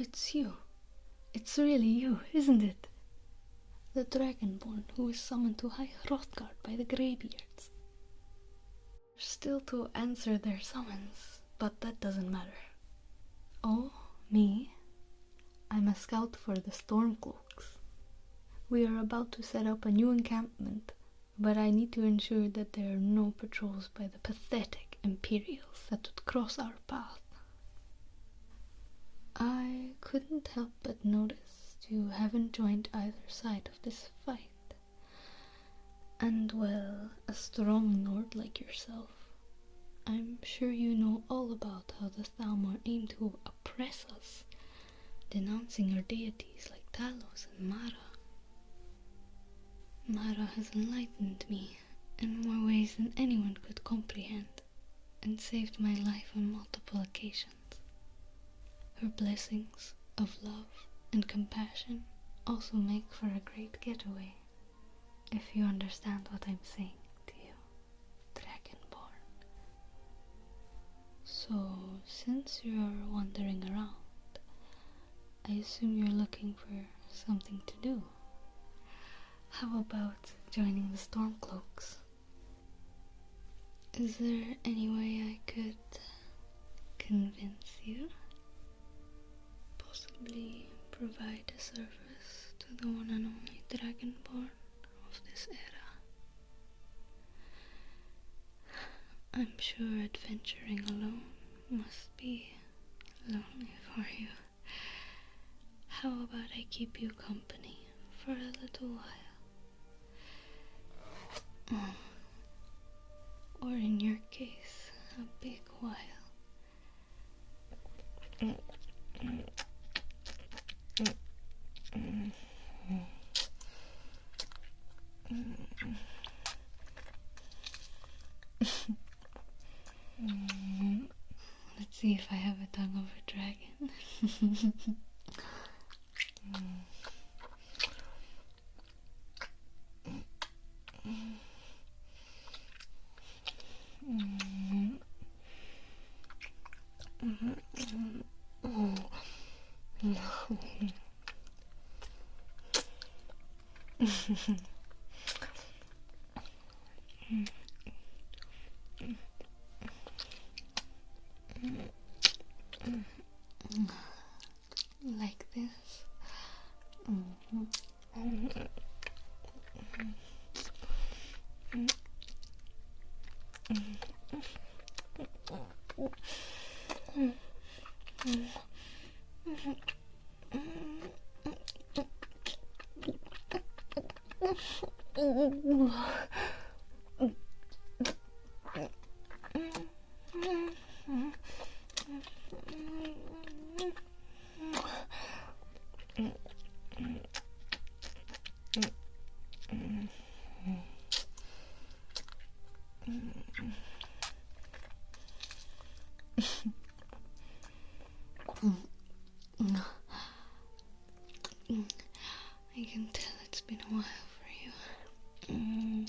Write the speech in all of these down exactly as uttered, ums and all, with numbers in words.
it's you. It's really you, isn't it? The Dragonborn who is summoned to High Hrothgar by the Greybeards. Still to answer their summons, but that doesn't matter. Oh, me? I'm a scout for the Stormcloaks. We are about to set up a new encampment, but I need to ensure that there are no patrols by the pathetic Imperials that would cross our path. I couldn't help but notice you haven't joined either side of this fight. And well, a strong Nord like yourself, I'm sure you know all about how the Thalmor aim to oppress us, denouncing our deities like Talos and Mara. Mara has enlightened me in more ways than anyone could comprehend, and saved my life on multiple occasions. Her blessings of love and compassion also make for a great getaway, if you understand what I'm saying to you, Dragonborn. So, since you're wandering around, I assume you're looking for something to do. How about joining the Stormcloaks? Is there any way I could convince you? Possibly provide a service to the one and only Dragonborn of this era. I'm sure adventuring alone must be lonely for you. How about I keep you company for a little while? Oh. Or in your case, a big while. Let's see if I have a tongue of a dragon. Like this. I can tell it's been a while for you.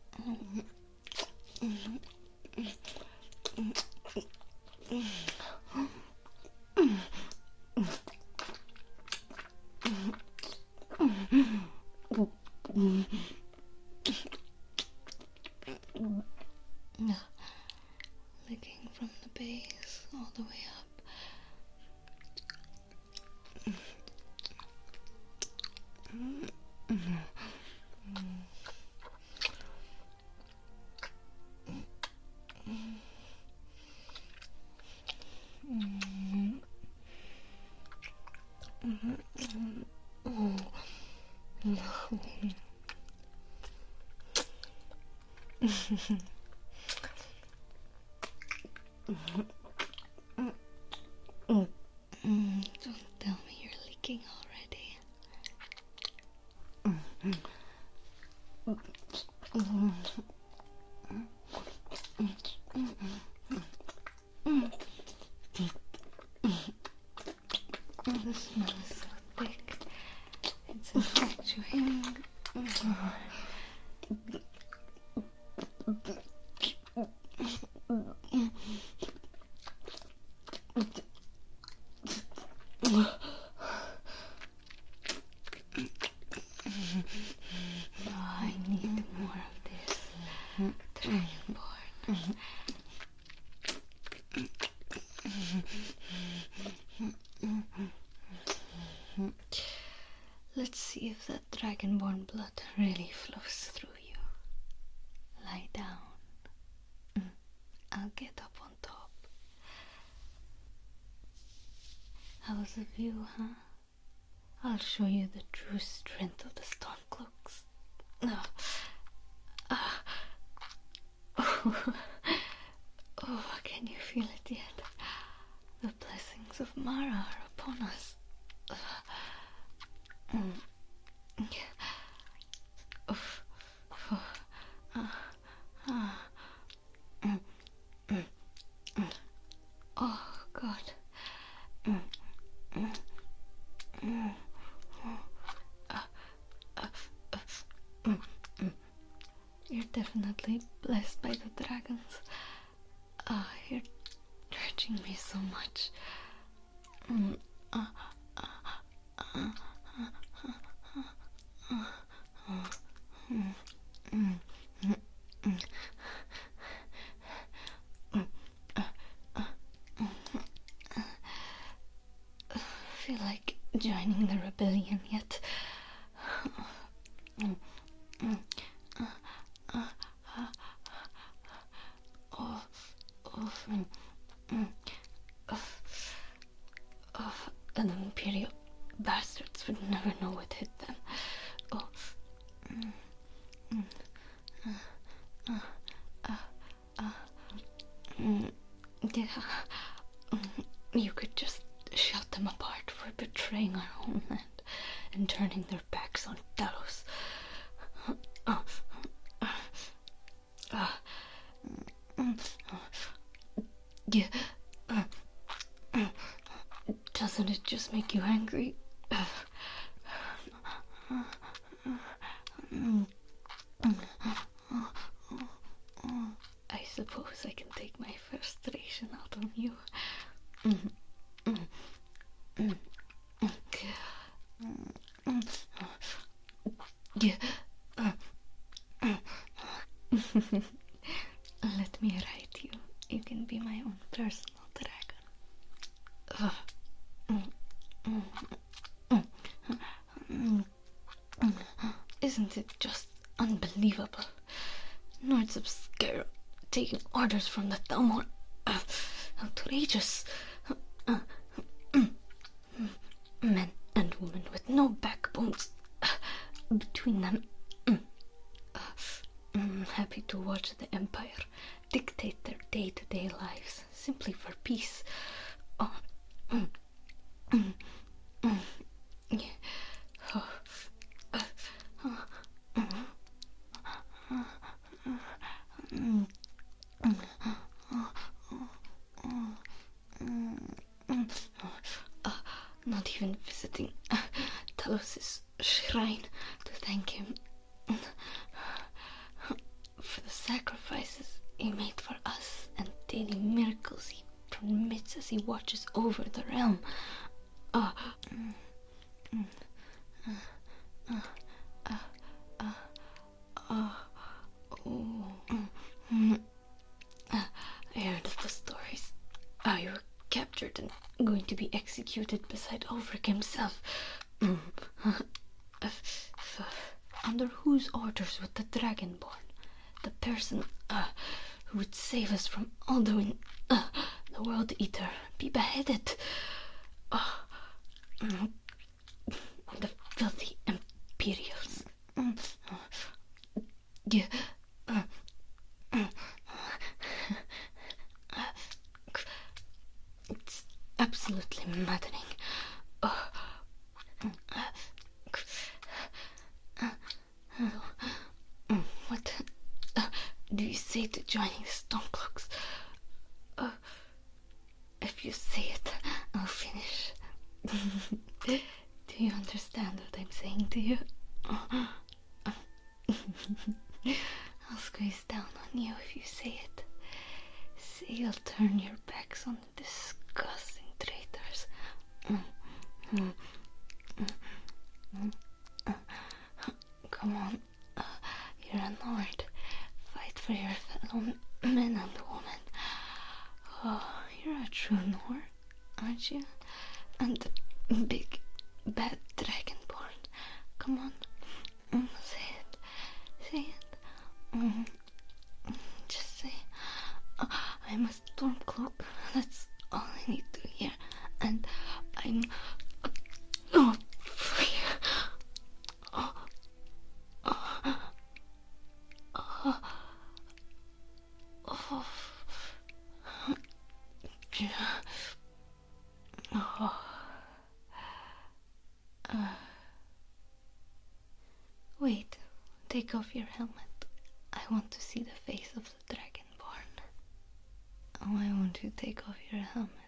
Licking from the base all the way up. Don't tell me you're leaking already. The smell is so thick. It's infatuating. Dragonborn. Let's see if that Dragonborn blood really flows through you. Lie down. I'll get up on top. How's the view, huh? I'll show you the true strength of the Stormcloaks. Oh. Ah. Oh. Oh, can you feel it yet? The blessings of Mara are upon us. Mm. Oh. Oh. Ah. Ah. Mm. Mm. Mm. Oh, God. Mm. Mm. Mm. Uh, uh, uh, mm. Mm. You're definitely blessed by the dragons. Ah, oh, you're hurting me so much. Mm. Uh, uh, uh, uh, uh, uh, uh, uh, mm. Mm. Mm. Mm. Mm. Uh, uh, mm. Uh, feel like joining the rebellion yet? Mm. Mm. Uh, uh, uh, oh. Oh, mm, mm, oh, oh, and the Imperial bastards would never know what hit them. Oh, mm, mm, uh, uh, uh, uh, mm, yeah, mm, you could just shut them apart for betraying our homeland and turning their backs on Talos. Uh, uh, uh, mm, uh, Yeah. Uh, uh, doesn't it just make you angry? Uh, uh, uh, I suppose I can take my frustration out on you. Yeah. Let me ride you. You can be my own personal dragon. Isn't it just unbelievable? Nords of Scarab taking orders from the Thalmor. Uh, outrageous. Uh, men and women with no backbones uh, between them. Uh, I'm happy to watch the Empire dictate their day-to-day lives simply for peace. Oh, mm, mm, mm, yeah. Oh, uh, uh, mm, uh, mm, mm, uh, not even visiting uh, Talos' shrine to thank him for the sacrifices he made for us and daily miracles he permits as he watches over the realm. Uh, mm, mm, uh, uh, uh, uh, oh, mm, mm, uh, I heard of the stories. How you were captured and going to be executed beside Ulfric himself. Mm. Uh, uh, under whose orders would the Dragonborn, the person uh, who would save us from Alduin, uh, the World Eater, be beheaded? Uh, mm, the filthy Imperials. Mm, uh, yeah, uh, uh, it's absolutely maddening. Uh, uh, uh, what uh, do you say to joining the Stormcloaks? Uh, if you say it, I'll finish. Do you understand what I'm saying to you? I'll squeeze down on you if you say it. Say you'll turn your backs on the disgusting traitors. Mm, mm, mm, mm, uh, come on, uh, you're a Nord. Fight for your fellow men and women. Oh, you're a true Nord, aren't you? And big, bad dragonborn. Come on, mm, say it, say it. Mm, just say, uh, I'm a Stormcloak. That's all I need to hear. And I'm. Uh, oh, free. Oh, oh, oh, oh. Oh. Uh. Wait, take off your helmet. I want to see the face of the Dragonborn. Why won't you take off your helmet?